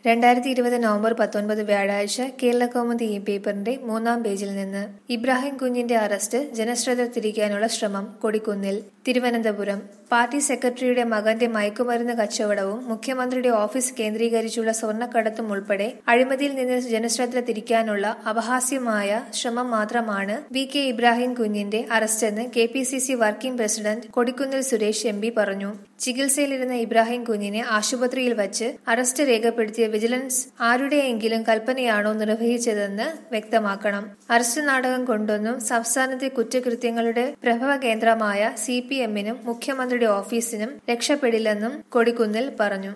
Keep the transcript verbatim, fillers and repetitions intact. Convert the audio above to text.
രണ്ടായിരത്തി ഇരുപത് നവംബർ പത്തൊൻപത് വ്യാഴാഴ്ച കേരളകൗമുദി ഈ പേപ്പറിന്റെ മൂന്നാം പേജിൽ നിന്ന് ഇബ്രാഹിം കുഞ്ഞിന്റെ അറസ്റ്റ് ജനശ്രദ്ധ തിരിക്കാനുള്ള ശ്രമം കൊടിക്കുന്നിൽ. തിരുവനന്തപുരം പാർട്ടി സെക്രട്ടറിയുടെ മകന്റെ മയക്കുമരുന്ന് കച്ചവടവും മുഖ്യമന്ത്രിയുടെ ഓഫീസ് കേന്ദ്രീകരിച്ചുള്ള സ്വർണ്ണക്കടത്തും ഉൾപ്പെടെ അഴിമതിയിൽ നിന്ന് ജനശ്രദ്ധ തിരിക്കാനുള്ള അപഹാസ്യമായ ശ്രമം മാത്രമാണ് വി കെ ഇബ്രാഹിം കുഞ്ഞിന്റെ അറസ്റ്റെന്ന് K P C C working president Kodikunnil Suresh M P പറഞ്ഞു. ചികിത്സയിലിരുന്ന ഇബ്രാഹിം കുഞ്ഞിനെ ആശുപത്രിയിൽ വച്ച് അറസ്റ്റ് രേഖപ്പെടുത്തിയ വിജിലൻസ് ആരുടെയെങ്കിലും കൽപ്പനയാണോ നിർവഹിച്ചതെന്ന് വ്യക്തമാക്കണം. അറസ്റ്റ് നാടകം കൊണ്ടൊന്നും സംസ്ഥാനത്തെ കുറ്റകൃത്യങ്ങളുടെ പ്രഭവ കേന്ദ്രമായ സി പി എമ്മിനും മുഖ്യമന്ത്രിയുടെ ഓഫീസിനും രക്ഷപ്പെടില്ലെന്നും കൊടിക്കുന്നിൽ പറഞ്ഞു.